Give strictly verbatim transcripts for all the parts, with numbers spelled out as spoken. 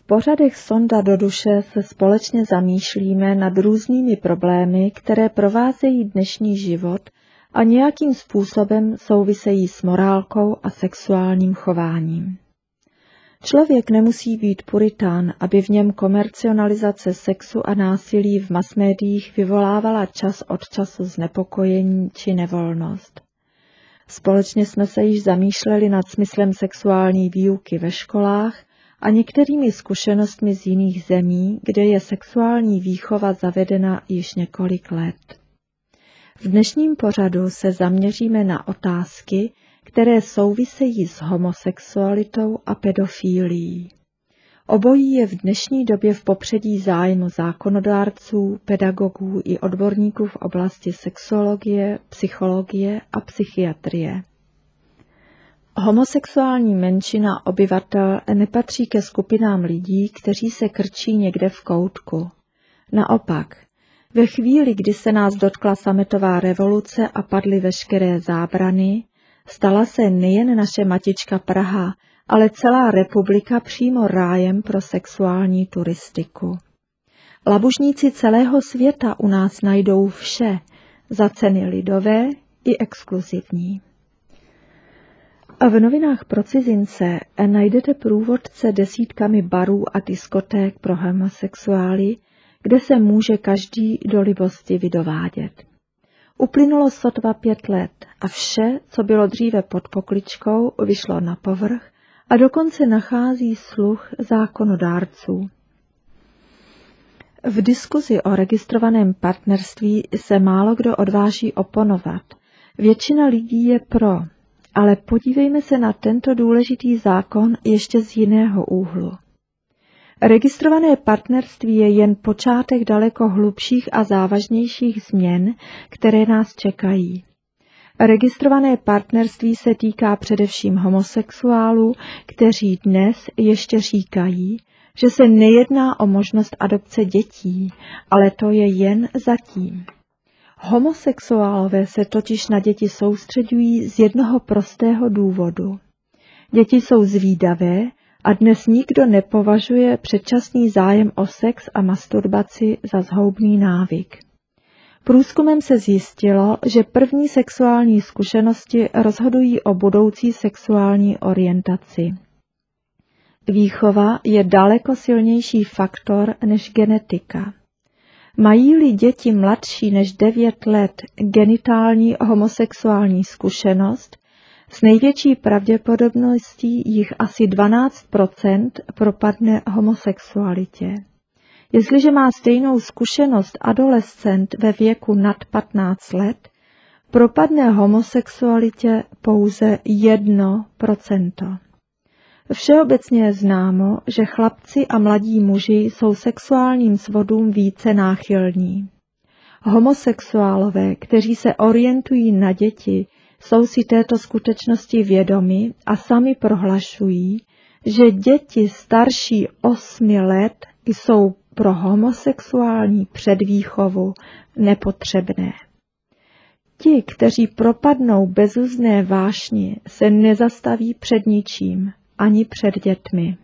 V pořadech Sonda do duše se společně zamýšlíme nad různými problémy, které provázejí dnešní život a nějakým způsobem souvisejí s morálkou a sexuálním chováním. Člověk nemusí být puritán, aby v něm komercionalizace sexu a násilí v masmédiích vyvolávala čas od času znepokojení či nevolnost. Společně jsme se již zamýšleli nad smyslem sexuální výuky ve školách a některými zkušenostmi z jiných zemí, kde je sexuální výchova zavedena již několik let. V dnešním pořadu se zaměříme na otázky, které souvisejí s homosexualitou a pedofílií. Obojí je v dnešní době v popředí zájmu zákonodárců, pedagogů i odborníků v oblasti sexuologie, psychologie a psychiatrie. Homosexuální menšina obyvatel nepatří ke skupinám lidí, kteří se krčí někde v koutku. Naopak, ve chvíli, kdy se nás dotkla sametová revoluce a padly veškeré zábrany, stala se nejen naše matička Praha, ale celá republika přímo rájem pro sexuální turistiku. Labužníci celého světa u nás najdou vše, za ceny lidové i exkluzivní. A v novinách pro cizince najdete průvodce desítkami barů a diskoték pro homosexuály, kde se může každý do libosti vydovádět. Uplynulo sotva pět let a vše, co bylo dříve pod pokličkou, vyšlo na povrch a dokonce nachází sluch zákonodárců. V diskuzi o registrovaném partnerství se málo kdo odváží oponovat. Většina lidí je pro, ale podívejme se na tento důležitý zákon ještě z jiného úhlu. Registrované partnerství je jen počátek daleko hlubších a závažnějších změn, které nás čekají. Registrované partnerství se týká především homosexuálů, kteří dnes ještě říkají, že se nejedná o možnost adopce dětí, ale to je jen zatím. Homosexuálové se totiž na děti soustředují z jednoho prostého důvodu. Děti jsou zvídavé a dnes nikdo nepovažuje předčasný zájem o sex a masturbaci za zhoubný návyk. Průzkumem se zjistilo, že první sexuální zkušenosti rozhodují o budoucí sexuální orientaci. Výchova je daleko silnější faktor než genetika. Mají-li děti mladší než devět let genitální homosexuální zkušenost, s největší pravděpodobností jich asi dvanáct procent propadne homosexualitě. Jestliže má stejnou zkušenost adolescent ve věku nad patnáct let, propadne homosexualitě pouze jedno procento. Všeobecně je známo, že chlapci a mladí muži jsou sexuálním svodům více náchylní. Homosexuálové, kteří se orientují na děti, jsou si této skutečnosti vědomi a sami prohlašují, že děti starší osmi let jsou pro homosexuální předvýchovu nepotřebné. Ti, kteří propadnou bezúzné vášni, se nezastaví před ničím, ani před dětmi.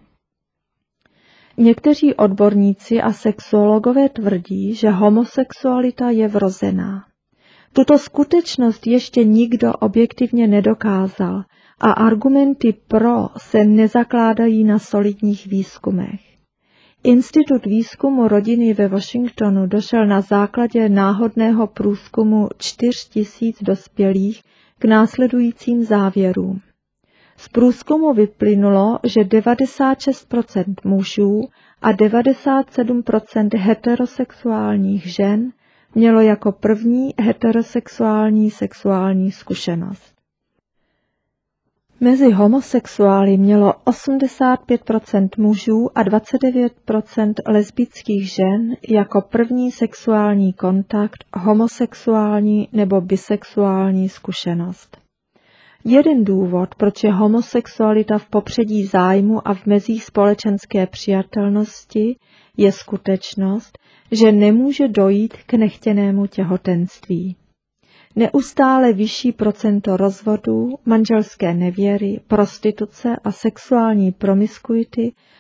Někteří odborníci a sexuologové tvrdí, že homosexualita je vrozená. Tuto skutečnost ještě nikdo objektivně nedokázal a argumenty pro se nezakládají na solidních výzkumech. Institut výzkumu rodiny ve Washingtonu došel na základě náhodného průzkumu čtyř tisíc dospělých k následujícím závěrům. Z průzkumu vyplynulo, že devadesát šest procent mužů a devadesát sedm procent heterosexuálních žen mělo jako první heterosexuální sexuální zkušenost. Mezi homosexuály mělo osmdesát pět procent mužů a dvacet devět procent lesbických žen jako první sexuální kontakt, homosexuální nebo bisexuální zkušenost. Jeden důvod, proč je homosexualita v popředí zájmu a v mezích společenské přijatelnosti, je skutečnost, že nemůže dojít k nechtěnému těhotenství. Neustále vyšší procento rozvodů, manželské nevěry, prostituce a sexuální promiskuity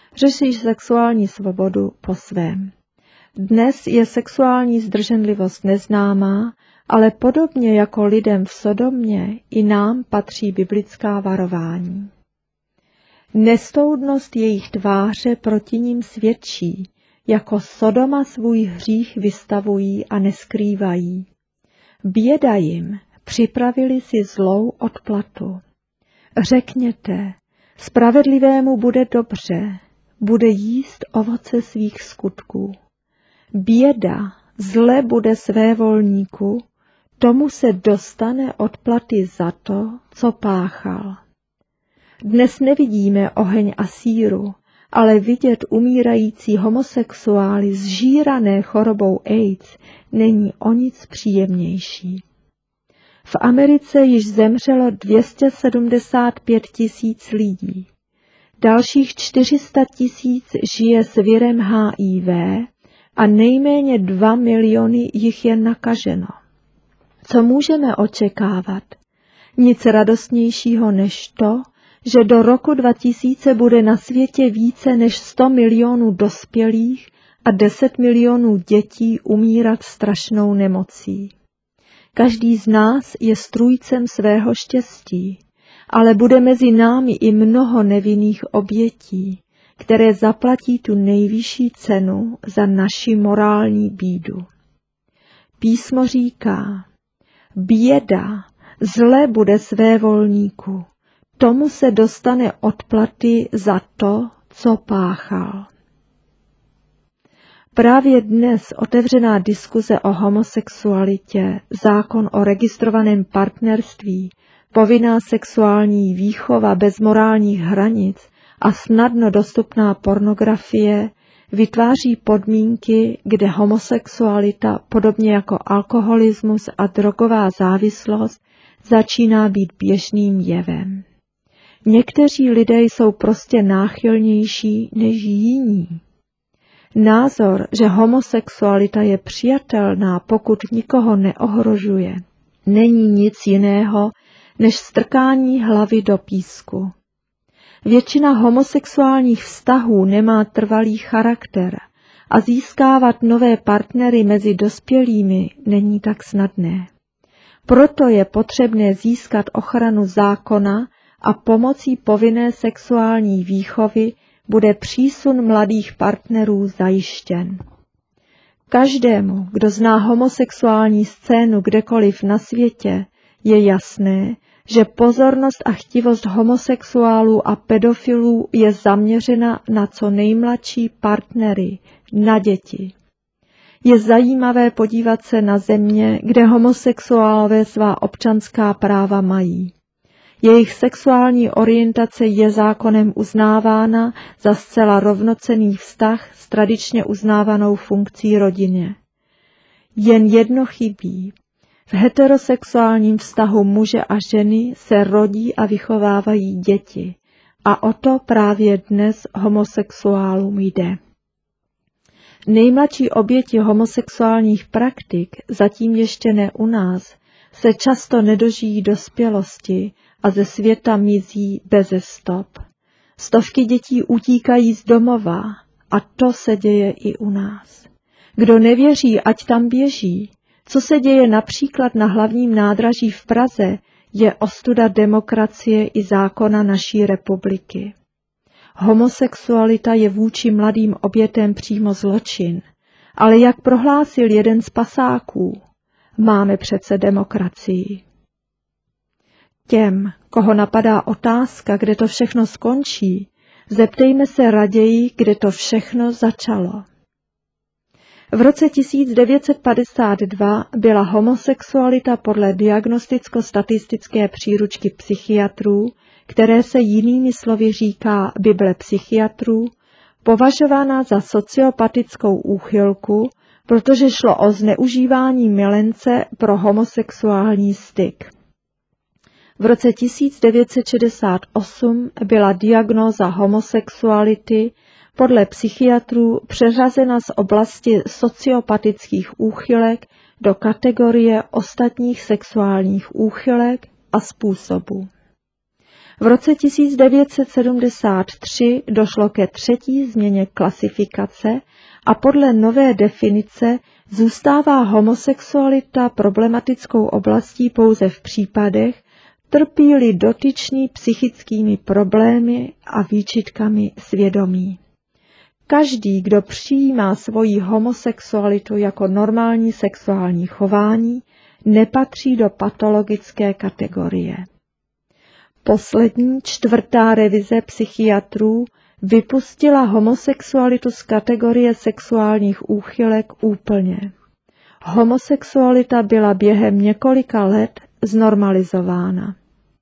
řeší sexuální svobodu po svém. Dnes je sexuální zdrženlivost neznámá, ale podobně jako lidem v Sodomě i nám patří biblická varování. Nestoudnost jejich tváře proti ním svědčí, jako Sodoma svůj hřích vystavují a neskrývají. Běda jim, připravili si zlou odplatu. Řekněte, spravedlivému bude dobře, bude jíst ovoce svých skutků. Běda, zle bude svévolníku, tomu se dostane odplaty za to, co páchal. Dnes nevidíme oheň a síru, ale vidět umírající homosexuály zžírané chorobou AIDS není o nic příjemnější. V Americe již zemřelo dvě stě sedmdesát pět tisíc lidí. Dalších čtyři sta tisíc žije s virem H I V a nejméně dva miliony jich je nakaženo. Co můžeme očekávat? Nic radostnějšího než to, že do roku dva tisíce bude na světě více než sto milionů dospělých a deset milionů dětí umírat strašnou nemocí. Každý z nás je strůjcem svého štěstí, ale bude mezi námi i mnoho nevinných obětí, které zaplatí tu nejvyšší cenu za naši morální bídu. Písmo říká, běda, zle bude svévolníku, tomu se dostane odplaty za to, co páchal. Právě dnes otevřená diskuze o homosexualitě, zákon o registrovaném partnerství, povinná sexuální výchova bez morálních hranic a snadno dostupná pornografie vytváří podmínky, kde homosexualita, podobně jako alkoholismus a drogová závislost, začíná být běžným jevem. Někteří lidé jsou prostě náchylnější než jiní. Názor, že homosexualita je přijatelná, pokud nikoho neohrožuje, není nic jiného než strkání hlavy do písku. Většina homosexuálních vztahů nemá trvalý charakter a získávat nové partnery mezi dospělými není tak snadné. Proto je potřebné získat ochranu zákona a pomocí povinné sexuální výchovy bude přísun mladých partnerů zajištěn. Každému, kdo zná homosexuální scénu kdekoliv na světě, je jasné, že pozornost a chtivost homosexuálů a pedofilů je zaměřena na co nejmladší partnery, na děti. Je zajímavé podívat se na země, kde homosexuálové svá občanská práva mají. Jejich sexuální orientace je zákonem uznávána za zcela rovnocenný vztah s tradičně uznávanou funkcí rodině. Jen jedno chybí. V heterosexuálním vztahu muže a ženy se rodí a vychovávají děti. A o to právě dnes homosexuálům jde. Nejmladší oběti homosexuálních praktik, zatím ještě ne u nás, se často nedožijí dospělosti a ze světa mizí beze stop. Stovky dětí utíkají z domova a to se děje i u nás. Kdo nevěří, ať tam běží. Co se děje například na hlavním nádraží v Praze, je ostuda demokracie i zákona naší republiky. Homosexualita je vůči mladým obětem přímo zločin, ale jak prohlásil jeden z pasáků, máme přece demokracii. Těm, koho napadá otázka, kde to všechno skončí, zeptejme se raději, kde to všechno začalo. V roce tisíc devět set padesát dva byla homosexualita podle diagnosticko-statistické příručky psychiatrů, které se jinými slovy říká Bible psychiatrů, považována za sociopatickou úchylku, protože šlo o zneužívání milence pro homosexuální styk. V roce tisíc devět set šedesát osm byla diagnóza homosexuality podle psychiatrů přeřazena z oblasti sociopatických úchylek do kategorie ostatních sexuálních úchylek a způsobů. V roce tisíc devět set sedmdesát tři došlo ke třetí změně klasifikace a podle nové definice zůstává homosexualita problematickou oblastí pouze v případech, trpí-li dotyčný psychickými problémy a výčitkami svědomí. Každý, kdo přijímá svoji homosexualitu jako normální sexuální chování, nepatří do patologické kategorie. Poslední čtvrtá revize psychiatrů vypustila homosexualitu z kategorie sexuálních úchylek úplně. Homosexualita byla během několika let znormalizována.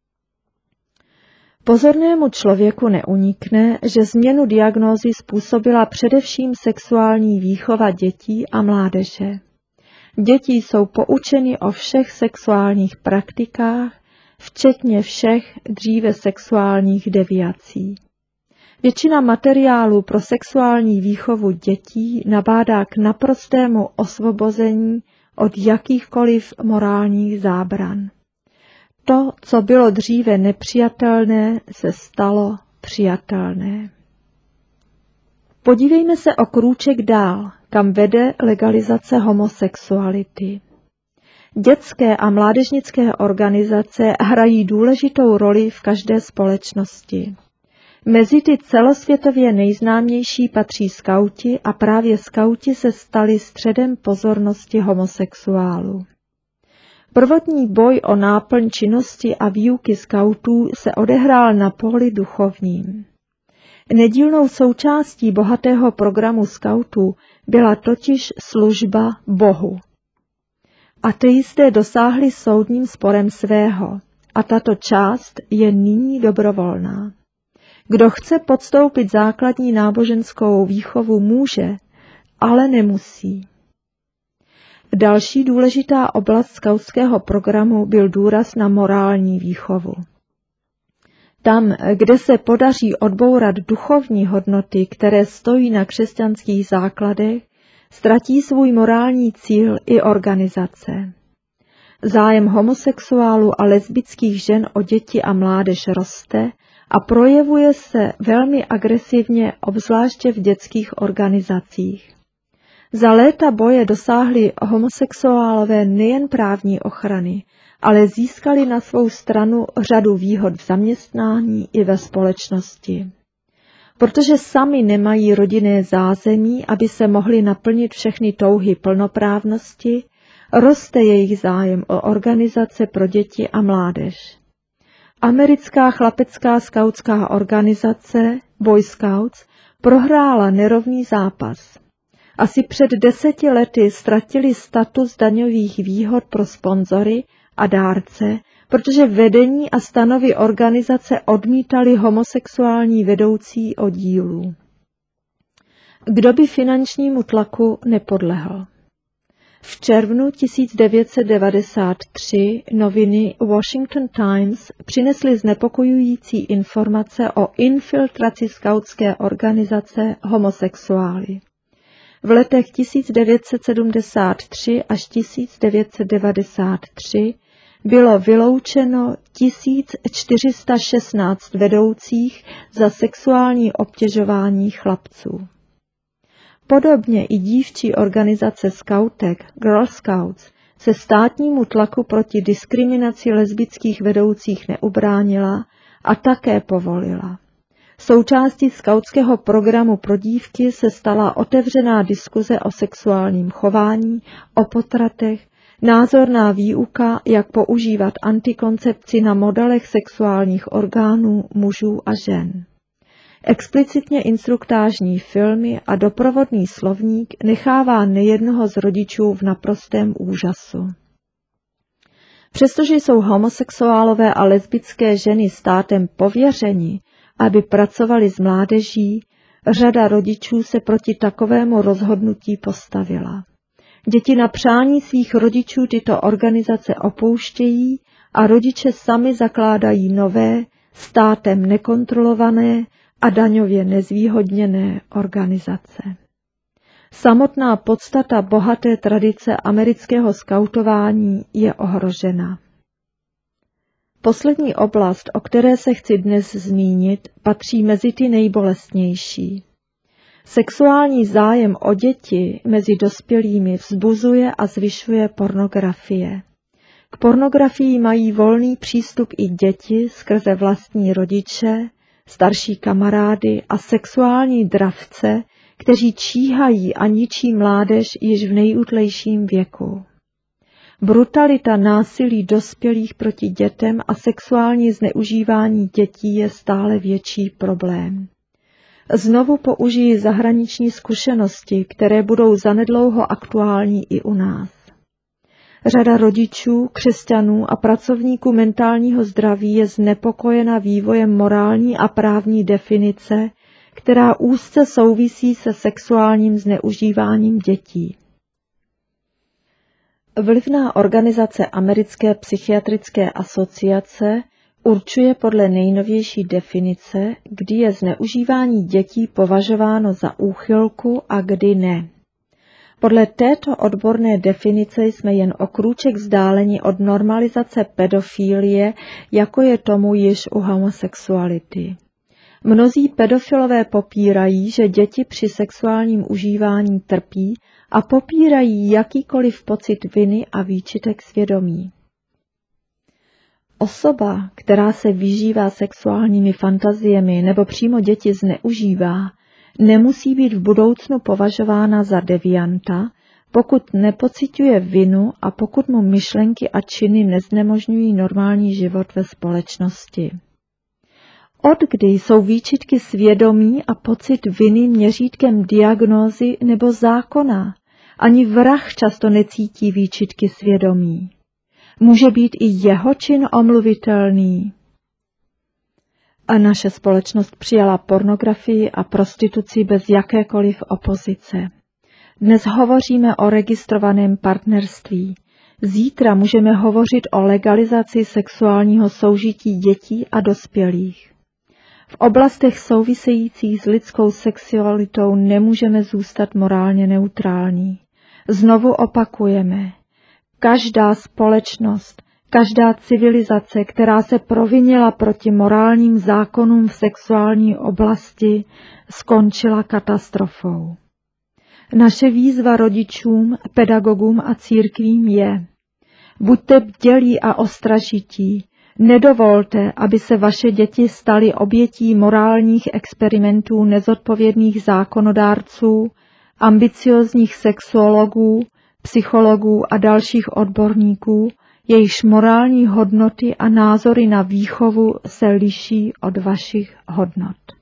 Pozornému člověku neunikne, že změnu diagnózy způsobila především sexuální výchova dětí a mládeže. Děti jsou poučeny o všech sexuálních praktikách, včetně všech dříve sexuálních deviací. Většina materiálů pro sexuální výchovu dětí nabádá k naprostému osvobození od jakýchkoliv morálních zábran. To, co bylo dříve nepřijatelné, se stalo přijatelné. Podívejme se o krůček dál, kam vede legalizace homosexuality. Dětské a mládežnické organizace hrají důležitou roli v každé společnosti. Mezi ty celosvětově nejznámější patří skauti a právě skauti se stali středem pozornosti homosexuálů. Prvotní boj o náplň činnosti a výuky skautů se odehrál na poli duchovním. Nedílnou součástí bohatého programu skautů byla totiž služba Bohu. Ateisté dosáhli soudním sporem svého a tato část je nyní dobrovolná. Kdo chce podstoupit základní náboženskou výchovu může, ale nemusí. Další důležitá oblast skautského programu byl důraz na morální výchovu. Tam, kde se podaří odbourat duchovní hodnoty, které stojí na křesťanských základech, ztratí svůj morální cíl i organizace. Zájem homosexuálů a lesbických žen o děti a mládež roste a projevuje se velmi agresivně, obzvláště v dětských organizacích. Za léta boje dosáhli homosexuálové nejen právní ochrany, ale získali na svou stranu řadu výhod v zaměstnání i ve společnosti. Protože sami nemají rodinné zázemí, aby se mohli naplnit všechny touhy plnoprávnosti, roste jejich zájem o organizace pro děti a mládež. Americká chlapecká skautská organizace Boy Scouts prohrála nerovný zápas. Asi před deseti lety ztratili status daňových výhod pro sponzory a dárce, protože vedení a stanovy organizace odmítali homosexuální vedoucí oddílů. Kdo by finančnímu tlaku nepodlehl? V červnu tisíc devět set devadesát tři noviny Washington Times přinesly znepokojující informace o infiltraci skautské organizace homosexuály. V letech tisíc devět set sedmdesát tři až tisíc devět set devadesát tři bylo vyloučeno tisíc čtyři sta šestnáct vedoucích za sexuální obtěžování chlapců. Podobně i dívčí organizace skautek Girl Scouts se státnímu tlaku proti diskriminaci lesbických vedoucích neubránila a také povolila. Součástí skautského programu pro dívky se stala otevřená diskuze o sexuálním chování, o potratech, názorná výuka, jak používat antikoncepci na modelech sexuálních orgánů mužů a žen. Explicitně instruktážní filmy a doprovodný slovník nechává nejednoho z rodičů v naprostém úžasu. Přestože jsou homosexuálové a lesbické ženy státem pověřeni, aby pracovali s mládeží, řada rodičů se proti takovému rozhodnutí postavila. Děti na přání svých rodičů tyto organizace opouštějí a rodiče sami zakládají nové, státem nekontrolované a daňově nezvýhodněné organizace. Samotná podstata bohaté tradice amerického skautování je ohrožena. Poslední oblast, o které se chci dnes zmínit, patří mezi ty nejbolestnější. Sexuální zájem o děti mezi dospělými vzbuzuje a zvyšuje pornografie. K pornografii mají volný přístup i děti skrze vlastní rodiče, starší kamarády a sexuální dravce, kteří číhají a ničí mládež již v nejútlejším věku. Brutalita násilí dospělých proti dětem a sexuální zneužívání dětí je stále větší problém. Znovu použiji zahraniční zkušenosti, které budou zanedlouho aktuální i u nás. Řada rodičů, křesťanů a pracovníků mentálního zdraví je znepokojena vývojem morální a právní definice, která úzce souvisí se sexuálním zneužíváním dětí. Vlivná organizace Americké psychiatrické asociace určuje podle nejnovější definice, kdy je zneužívání dětí považováno za úchylku a kdy ne. Podle této odborné definice jsme jen o krůček vzdáleni od normalizace pedofilie, jako je tomu již u homosexuality. Mnozí pedofilové popírají, že děti při sexuálním užívání trpí a popírají jakýkoliv pocit viny a výčitek svědomí. Osoba, která se vyžívá sexuálními fantaziemi nebo přímo děti zneužívá, nemusí být v budoucnu považována za devianta, pokud nepociťuje vinu a pokud mu myšlenky a činy neznemožňují normální život ve společnosti. Odkdy jsou výčitky svědomí a pocit viny měřítkem diagnózy nebo zákona? Ani vrah často necítí výčitky svědomí. Může být i jeho čin omluvitelný. A naše společnost přijala pornografii a prostituci bez jakékoliv opozice. Dnes hovoříme o registrovaném partnerství. Zítra můžeme hovořit o legalizaci sexuálního soužití dětí a dospělých. V oblastech souvisejících s lidskou sexualitou nemůžeme zůstat morálně neutrální. Znovu opakujeme. Každá společnost, každá civilizace, která se provinila proti morálním zákonům v sexuální oblasti, skončila katastrofou. Naše výzva rodičům, pedagogům a církvím je: buďte bdělí a ostražití, nedovolte, aby se vaše děti staly obětí morálních experimentů nezodpovědných zákonodárců, ambiciózních sexuologů, psychologů a dalších odborníků, jejichž morální hodnoty a názory na výchovu se liší od vašich hodnot.